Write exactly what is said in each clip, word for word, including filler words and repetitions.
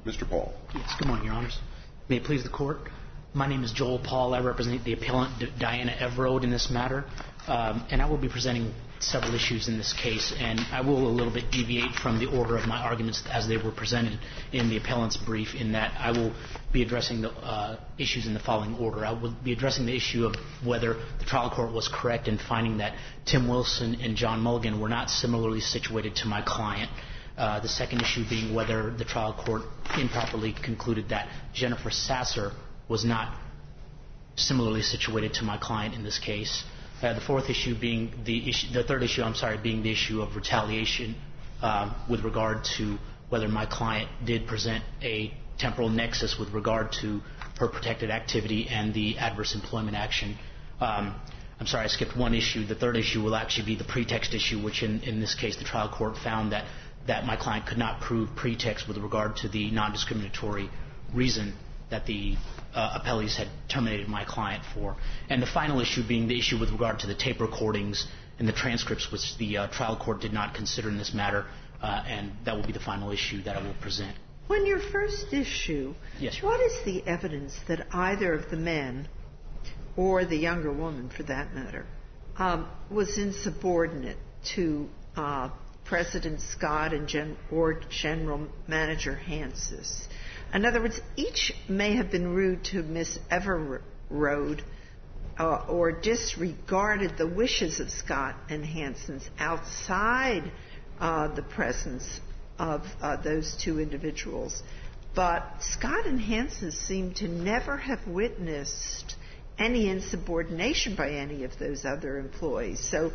Mister Paul. Yes, good morning, Your Honors. May it please the Court. My name is Joel Paul. I represent the appellant D- Diana Everode in this matter, um, and I will be presenting several issues in this case, and I will a little bit deviate from the order of my arguments as they were presented in the appellant's brief, in that I will be addressing the uh, issues in the following order. I will be addressing the issue of whether the trial court was correct in finding that Tim Wilson and John Mulligan were not similarly situated to my client. Uh, the second issue being whether the trial court improperly concluded that Jennifer Sasser was not similarly situated to my client in this case. Uh, the fourth issue being the issue, the third issue, I'm sorry, being the issue of retaliation uh, with regard to whether my client did present a temporal nexus with regard to her protected activity and the adverse employment action. Um, I'm sorry, I skipped one issue. The third issue will actually be the pretext issue, which in, in this case the trial court found that, that my client could not prove pretext with regard to the non-discriminatory reason that the uh, appellees had terminated my client for. And the final issue being the issue with regard to the tape recordings and the transcripts, which the uh, trial court did not consider in this matter, uh, and that will be the final issue that I will present. On your first issue, yes, what is the evidence that either of the men, or the younger woman for that matter, um, was insubordinate to uh, President Scott and Gen- or General Manager Hansis? In other words, each may have been rude to Miss Everode uh, or disregarded the wishes of Scott and Hansen's outside uh, the presence of uh, those two individuals. But Scott and Hansen seem to never have witnessed any insubordination by any of those other employees. So,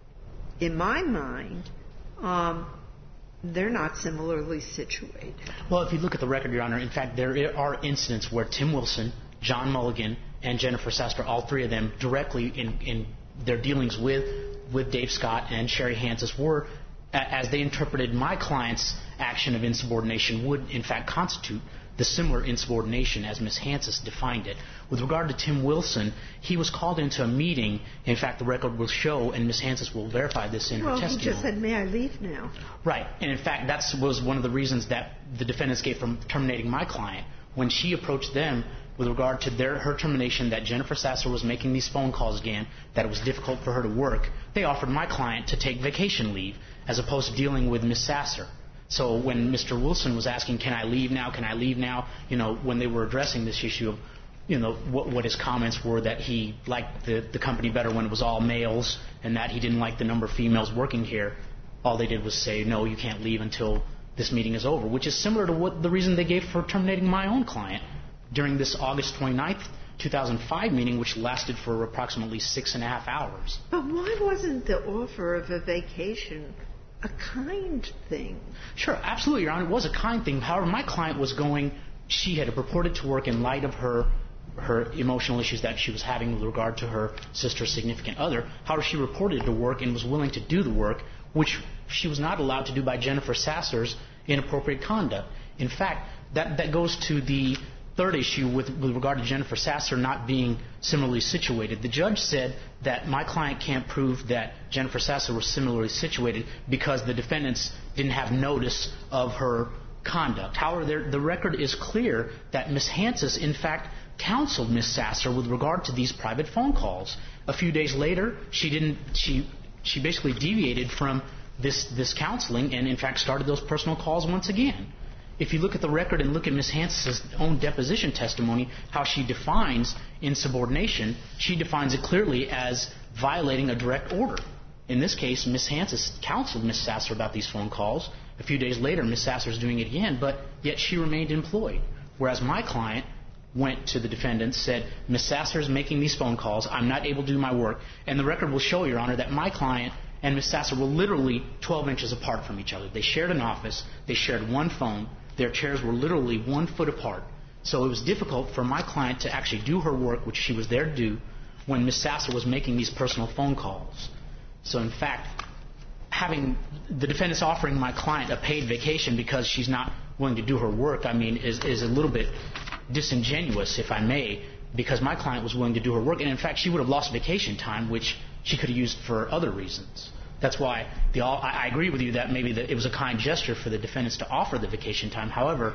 in my mind, um, they're not similarly situated. Well, if you look at the record, Your Honor, in fact, there are incidents where Tim Wilson, John Mulligan, and Jennifer Sasser, all three of them, directly in, in their dealings with, with Dave Scott and Sherry Hansis, were, as they interpreted my client's action of insubordination, would in fact constitute the similar insubordination as Miz Hansis defined it. With regard to Tim Wilson, he was called into a meeting. In fact, the record will show, and Miz Hansis will verify this in well, her testimony. Well, he just said, may I leave now? Right. And in fact, that was one of the reasons that the defendants gave for terminating my client. When she approached them with regard to their, her termination, that Jennifer Sasser was making these phone calls again, that it was difficult for her to work, they offered my client to take vacation leave as opposed to dealing with Miz Sasser. So when Mister Wilson was asking, can I leave now, can I leave now, you know, when they were addressing this issue of, you know, what, what his comments were, that he liked the, the company better when it was all males and that he didn't like the number of females working here, all they did was say, no, you can't leave until this meeting is over, which is similar to what the reason they gave for terminating my own client during this August twenty-ninth, two thousand five meeting, which lasted for approximately six and a half hours. But why wasn't the offer of a vacation a kind thing? Sure, absolutely, Your Honor. It was a kind thing. However, my client was going, she had purported to work in light of her her emotional issues that she was having with regard to her sister's significant other. However, she reported to work and was willing to do the work, which she was not allowed to do by Jennifer Sasser's inappropriate conduct. In fact, that, that goes to the third issue with, with regard to Jennifer Sasser not being similarly situated. The judge said that my client can't prove that Jennifer Sasser was similarly situated because the defendants didn't have notice of her conduct. However, there, the record is clear that Miz Hansis, in fact, counseled Miz Sasser with regard to these private phone calls. A few days later, she didn't. She she basically deviated from this this counseling and, in fact, started those personal calls once again. If you look at the record and look at Miz Hansis' own deposition testimony, how she defines insubordination, she defines it clearly as violating a direct order. In this case, Miz Hansis counseled Miz Sasser about these phone calls. A few days later, Miz Sasser is doing it again, but yet she remained employed. Whereas my client went to the defendants, said, Miz Sasser is making these phone calls, I'm not able to do my work. And the record will show, Your Honor, that my client and Miz Sasser were literally twelve inches apart from each other. They shared an office. They shared one phone. Their chairs were literally one foot apart. So it was difficult for my client to actually do her work, which she was there to do, when Miz Sasser was making these personal phone calls. So, in fact, having the defendants offering my client a paid vacation because she's not willing to do her work, I mean, is, is a little bit disingenuous, if I may, because my client was willing to do her work. And, in fact, she would have lost vacation time, which she could have used for other reasons. That's why the, I agree with you that maybe the, it was a kind gesture for the defendants to offer the vacation time. However,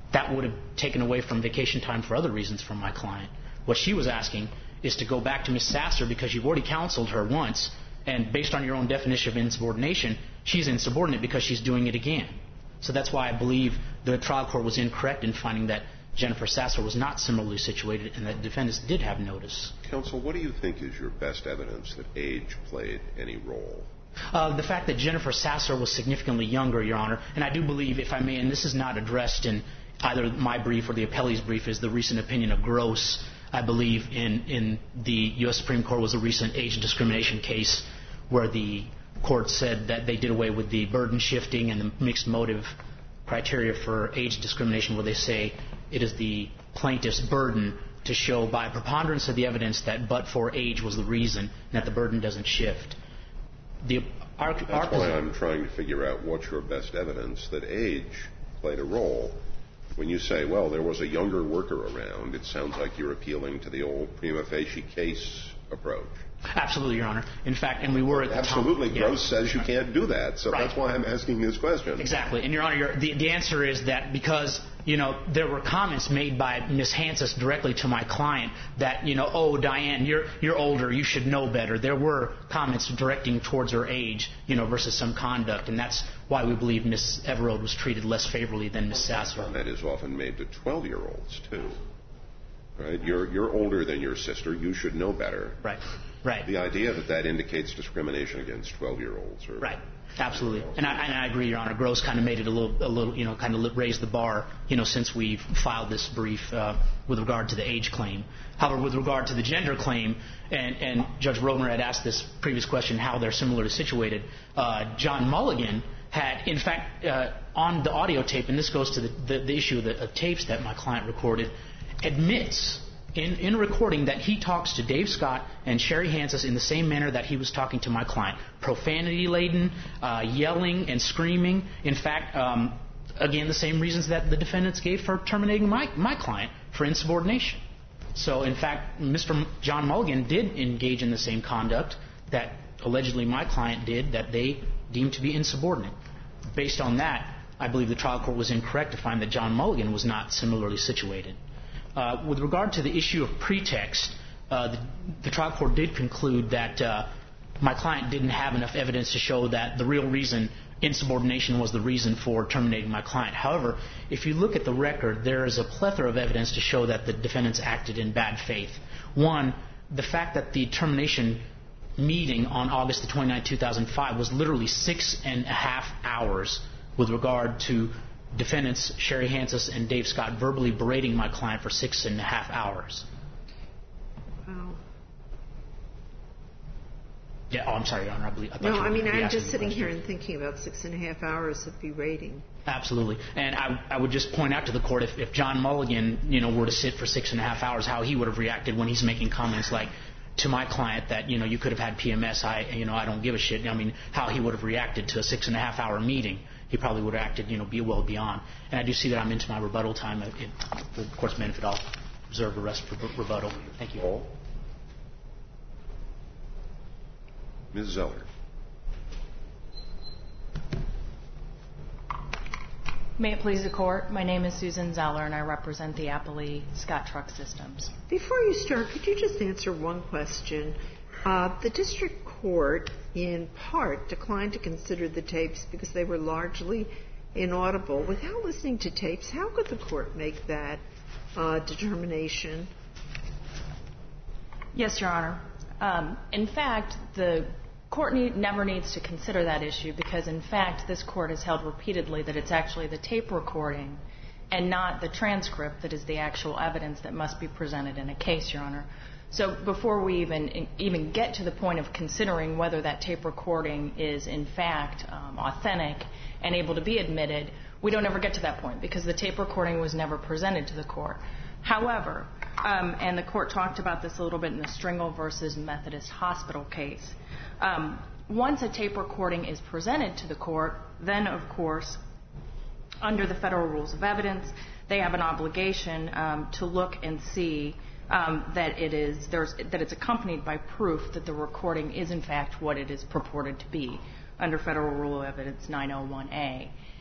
that would have taken away from vacation time for other reasons from my client. What she was asking is to go back to Miz Sasser because you've already counseled her once, and based on your own definition of insubordination, she's insubordinate because she's doing it again. So that's why I believe the trial court was incorrect in finding that Jennifer Sasser was not similarly situated and that defendants did have notice. Counsel, what do you think is your best evidence that age played any role? Uh, the fact that Jennifer Sasser was significantly younger, Your Honor, and I do believe, if I may, and this is not addressed in either my brief or the appellee's brief, is the recent opinion of Gross, I believe, in, in the U S Supreme Court was a recent age discrimination case where the court said that they did away with the burden shifting and the mixed motive criteria for age discrimination, where they say it is the plaintiff's burden to show by preponderance of the evidence that but for age was the reason and that the burden doesn't shift. The, our, That's our why I'm trying to figure out what's your best evidence that age played a role. When you say, well, there was a younger worker around, it sounds like you're appealing to the old prima facie case approach. Absolutely, Your Honor. In fact, and we were at the Absolutely. time. Gross yeah. says you can't do that, so right. That's why I'm asking this question. Exactly. And, Your Honor, your, the, the answer is that because, you know, there were comments made by Miz Hansis directly to my client that, you know, oh, Diane, you're you're older, you should know better. There were comments directing towards her age, you know, versus some conduct, and that's why we believe Miz Everode was treated less favorably than Miz Sasser. That is often made to twelve-year-olds, too. Right? You're, you're older than your sister. You should know better. Right. Right. The idea that that indicates discrimination against twelve-year-olds. Or, right. Absolutely. And I, and I agree, Your Honor. Gross kind of made it a little, a little, you know, kind of raised the bar, you know, since we've filed this brief uh, with regard to the age claim. However, with regard to the gender claim, and, and Judge Roedner had asked this previous question, how they're similarly situated, uh, John Mulligan had, in fact, uh, on the audio tape, and this goes to the, the, the issue of the of tapes that my client recorded, admits in, in a recording that he talks to Dave Scott and Sherry Hansis in the same manner that he was talking to my client. Profanity-laden, uh, yelling and screaming. In fact, um, again, the same reasons that the defendants gave for terminating my, my client for insubordination. So, in fact, Mister John Mulligan did engage in the same conduct that allegedly my client did that they deemed to be insubordinate. Based on that, I believe the trial court was incorrect to find that John Mulligan was not similarly situated. Uh, with regard to the issue of pretext, uh, the, the trial court did conclude that uh, my client didn't have enough evidence to show that the real reason insubordination was the reason for terminating my client. However, if you look at the record, there is a plethora of evidence to show that the defendants acted in bad faith. One, the fact that the termination meeting on August the twenty-ninth, two thousand five was literally six and a half hours with regard to defendants Sherry Hansis and Dave Scott verbally berating my client for six and a half hours. Wow. Yeah, oh, I'm sorry, Your Honor. I believe. I no, I mean, I'm just sitting question. here and thinking about six and a half hours of berating. Absolutely. And I, I would just point out to the court, if, if John Mulligan, you know, were to sit for six and a half hours, how he would have reacted when he's making comments like to my client that, you know, you could have had P M S. I, you know, I don't give a shit. I mean, how he would have reacted to a six and a half hour meeting. He probably would have acted, you know, be well beyond. And I do see that I'm into my rebuttal time. It, for the court's benefit, I'll reserve the rest for rebuttal. Thank you. Paul? Miz Zeller. May it please the Court, my name is Susan Zeller and I represent the appellee Scott Truck Systems. Before you start, could you just answer one question? Uh, the district court, in part, declined to consider the tapes because they were largely inaudible. Without listening to tapes, how could the court make that uh, determination? Yes, Your Honor. Um, in fact, the court need, never needs to consider that issue because, in fact, this court has held repeatedly that it's actually the tape recording and not the transcript that is the actual evidence that must be presented in a case, Your Honor. So before we even even get to the point of considering whether that tape recording is, in fact, um, authentic and able to be admitted, we don't ever get to that point because the tape recording was never presented to the court. However, um, and the court talked about this a little bit in the Stringle versus Methodist Hospital case, um, once a tape recording is presented to the court, then, of course, under the federal rules of evidence, they have an obligation um, to look and see um, that it is there's that it's accompanied by proof that the recording is, in fact, what it is purported to be under Federal Rule of Evidence nine oh one A.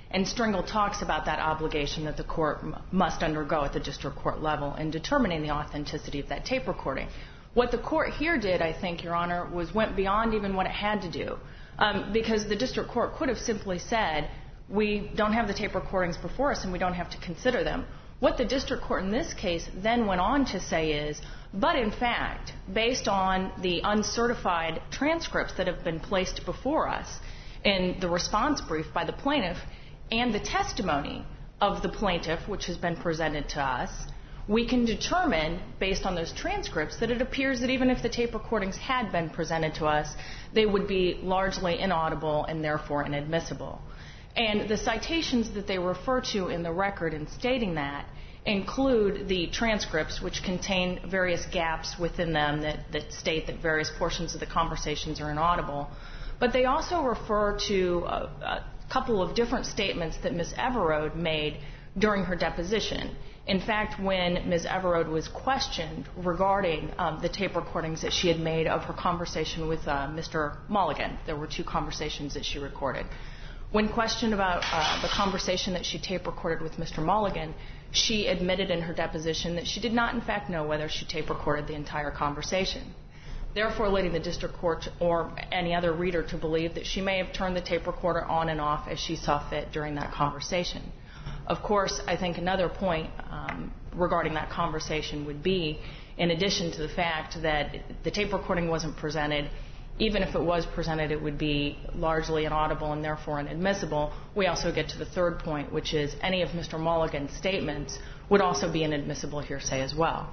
And Stringle talks about that obligation that the court m- must undergo at the district court level in determining the authenticity of that tape recording. What the court here did, I think, Your Honor, was went beyond even what it had to do. Um, because the district court could have simply said, we don't have the tape recordings before us and we don't have to consider them. What the district court in this case then went on to say is, but in fact, based on the uncertified transcripts that have been placed before us in the response brief by the plaintiff and the testimony of the plaintiff, which has been presented to us, we can determine, based on those transcripts, that it appears that even if the tape recordings had been presented to us, they would be largely inaudible and therefore inadmissible. And the citations that they refer to in the record in stating that include the transcripts, which contain various gaps within them that, that state that various portions of the conversations are inaudible. But they also refer to a, a couple of different statements that Miz Everode made during her deposition. In fact, when Miz Everode was questioned regarding um, the tape recordings that she had made of her conversation with uh, Mister Mulligan, there were two conversations that she recorded. When questioned about uh, the conversation that she tape recorded with Mister Mulligan, she admitted in her deposition that she did not, in fact, know whether she tape recorded the entire conversation, therefore leading the district court or any other reader to believe that she may have turned the tape recorder on and off as she saw fit during that conversation. Of course, I think another point um, regarding that conversation would be, in addition to the fact that the tape recording wasn't presented, even if it was presented, it would be largely inaudible and therefore inadmissible. We also get to the third point, which is any of Mister Mulligan's statements would also be inadmissible hearsay as well.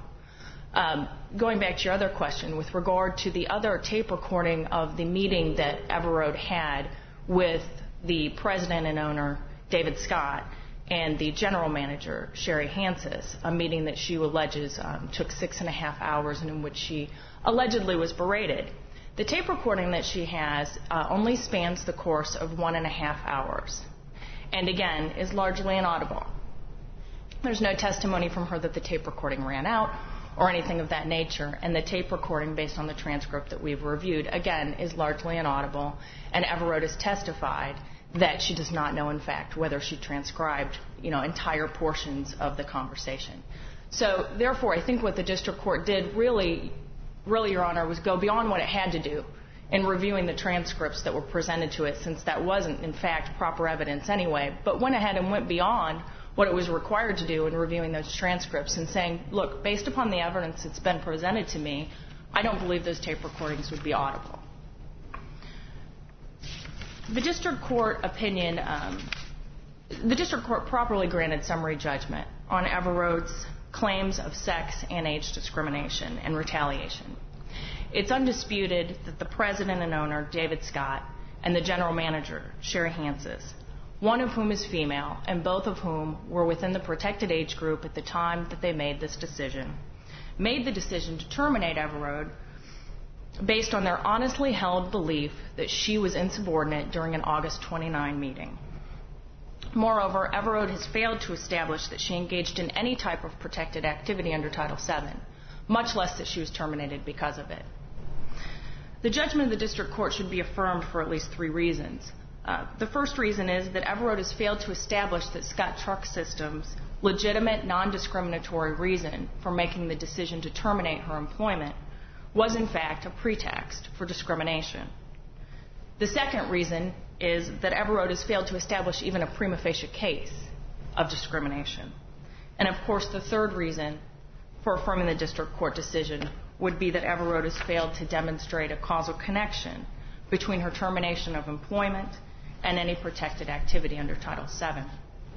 Um, going back to your other question, with regard to the other tape recording of the meeting that Everode had with the president and owner, David Scott, and the general manager, Sherry Hansis, a meeting that she alleges um, took six and a half hours and in which she allegedly was berated. The tape recording that she has uh, only spans the course of one and a half hours and, again, is largely inaudible. There's no testimony from her that the tape recording ran out or anything of that nature, and the tape recording, based on the transcript that we've reviewed, again, is largely inaudible, and Everode has testified that she does not know, in fact, whether she transcribed, you know, entire portions of the conversation. So, therefore, I think what the district court did really, really, Your Honor, was go beyond what it had to do in reviewing the transcripts that were presented to it, since that wasn't, in fact, proper evidence anyway, but went ahead and went beyond what it was required to do in reviewing those transcripts and saying, look, based upon the evidence that's been presented to me, I don't believe those tape recordings would be audible. The district court opinion, um, the district court properly granted summary judgment on Everode's claims of sex and age discrimination and retaliation. It's undisputed that the president and owner, David Scott, and the general manager, Sherry Hansis, one of whom is female and both of whom were within the protected age group at the time that they made this decision, made the decision to terminate Everode based on their honestly held belief that she was insubordinate during an August twenty-ninth meeting. Moreover, Everode has failed to establish that she engaged in any type of protected activity under Title seven, much less that she was terminated because of it. The judgment of the district court should be affirmed for at least three reasons. Uh, the first reason is that Everode has failed to establish that Scott Truck Systems' legitimate, non-discriminatory reason for making the decision to terminate her employment was in fact a pretext for discrimination. The second reason is that Everode has failed to establish even a prima facie case of discrimination. And of course, the third reason for affirming the district court decision would be that Everode has failed to demonstrate a causal connection between her termination of employment and any protected activity under Title seven.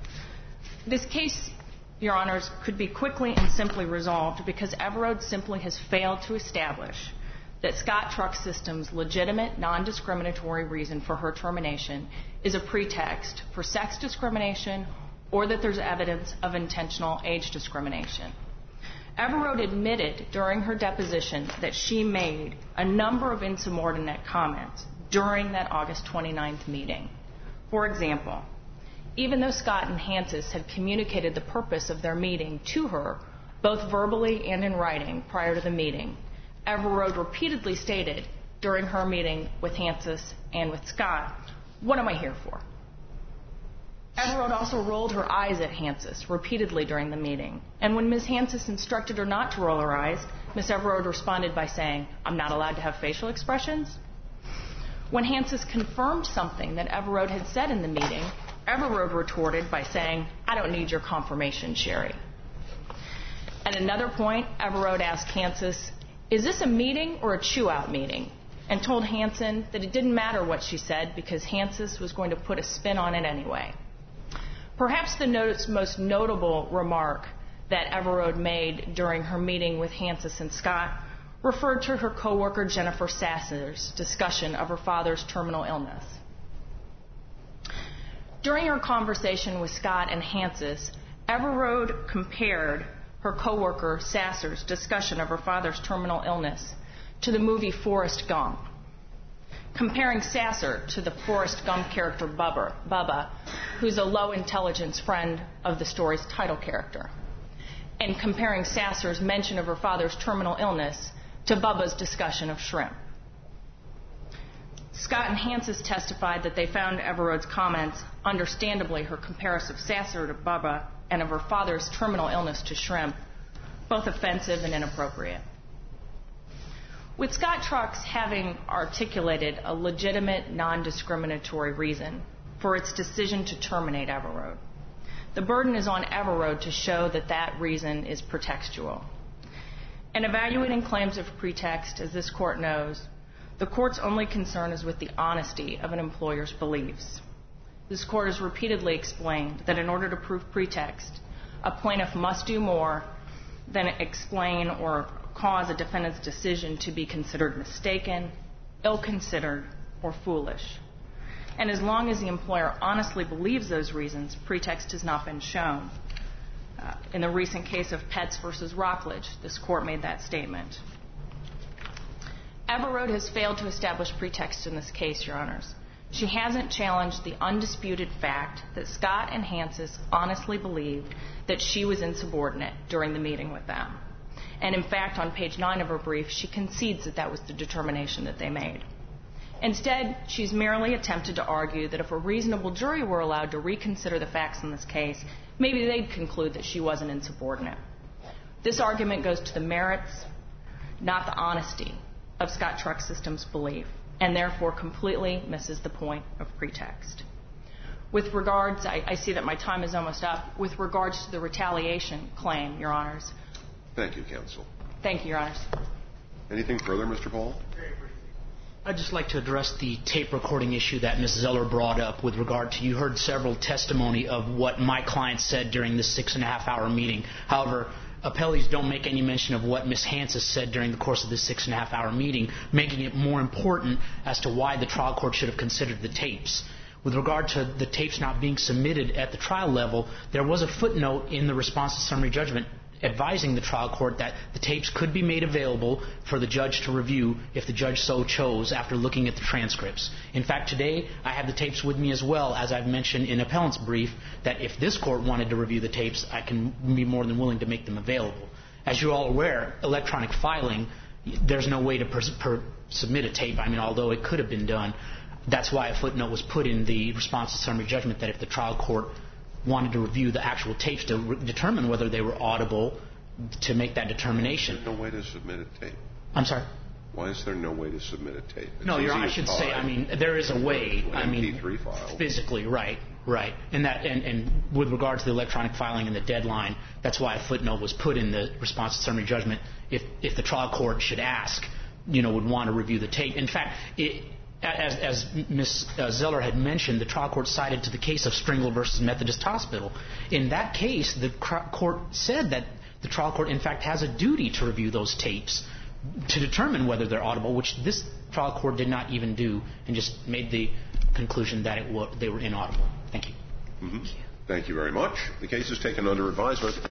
This case, Your Honors, could be quickly and simply resolved because Everode simply has failed to establish that Scott Truck Systems' legitimate, non-discriminatory reason for her termination is a pretext for sex discrimination or that there's evidence of intentional age discrimination. Everode admitted during her deposition that she made a number of insubordinate comments during that August twenty-ninth meeting. For example, even though Scott and Hansis had communicated the purpose of their meeting to her, both verbally and in writing prior to the meeting, Everode repeatedly stated during her meeting with Hansis and with Scott, "What am I here for?" Everode also rolled her eyes at Hansis repeatedly during the meeting. And when Miz Hansis instructed her not to roll her eyes, Miz Everode responded by saying, "I'm not allowed to have facial expressions." When Hansis confirmed something that Everode had said in the meeting, Everode retorted by saying, "I don't need your confirmation, Sherry." At another point, Everode asked Hansis, "Is this a meeting or a chew-out meeting?" and told Hansen that it didn't matter what she said because Hansis was going to put a spin on it anyway. Perhaps the most notable remark that Everode made during her meeting with Hansis and Scott referred to her coworker Jennifer Sasser's discussion of her father's terminal illness. During her conversation with Scott and Hansis, Everode compared her coworker Sasser's discussion of her father's terminal illness to the movie Forrest Gump, comparing Sasser to the Forrest Gump character Bubba, Bubba, who's a low-intelligence friend of the story's title character, and comparing Sasser's mention of her father's terminal illness to Bubba's discussion of shrimp. Scott and Hansis testified that they found Everode's comments, understandably her comparison of Sasser to Bubba and of her father's terminal illness to shrimp, both offensive and inappropriate. With Scott Trucks having articulated a legitimate, non-discriminatory reason for its decision to terminate Everode, the burden is on Everode to show that that reason is pretextual. In evaluating claims of pretext, as this court knows, the court's only concern is with the honesty of an employer's beliefs. This court has repeatedly explained that in order to prove pretext, a plaintiff must do more than explain or cause a defendant's decision to be considered mistaken, ill-considered, or foolish. And as long as the employer honestly believes those reasons, pretext has not been shown. Uh, in the recent case of Petts versus Rockledge, this court made that statement. Everode has failed to establish pretext in this case, Your Honors. She hasn't challenged the undisputed fact that Scott and Hansis honestly believed that she was insubordinate during the meeting with them. And in fact, on page nine of her brief, she concedes that that was the determination that they made. Instead, she's merely attempted to argue that if a reasonable jury were allowed to reconsider the facts in this case, maybe they'd conclude that she wasn't insubordinate. This argument goes to the merits, not the honesty, of Scott Truck Systems' belief, and therefore completely misses the point of pretext. With regards, I, I see that my time is almost up. With regards to the retaliation claim, Your Honors. Thank you, counsel. Thank you, Your Honors. Anything further, Mister Paul? I'd just like to address the tape recording issue that Miz Zeller brought up with regard to, you heard several testimony of what my client said during this six and a half hour meeting. However, appellees don't make any mention of what Miz Hansis said during the course of this six and a half hour meeting, making it more important as to why the trial court should have considered the tapes. With regard to the tapes not being submitted at the trial level, there was a footnote in the response to summary judgment advising the trial court that the tapes could be made available for the judge to review if the judge so chose after looking at the transcripts. In fact, today I have the tapes with me as well, as I've mentioned in appellant's brief, that if this court wanted to review the tapes, I can be more than willing to make them available. As you're all aware, electronic filing, there's no way to per- per- submit a tape. I mean, although it could have been done. That's why a footnote was put in the response to summary judgment that if the trial court wanted to review the actual tapes to re- determine whether they were audible, to make that determination. There's no way to submit a tape. I'm sorry? Why is there no way to submit a tape? It's no, Your Honor, I should say, I mean, there is a way. An I mean, M P three file. Physically, right, right. And that, and, and with regard to the electronic filing and the deadline, that's why a footnote was put in the response to summary judgment. If if the trial court should ask, you know, would want to review the tape. In fact, it, As, as Miz Zeller had mentioned, the trial court cited to the case of Stringle versus Methodist Hospital. In that case, the court said that the trial court, in fact, has a duty to review those tapes to determine whether they're audible, which this trial court did not even do, and just made the conclusion that it was, they were inaudible. Thank you. Mm-hmm. Thank you very much. The case is taken under advisement.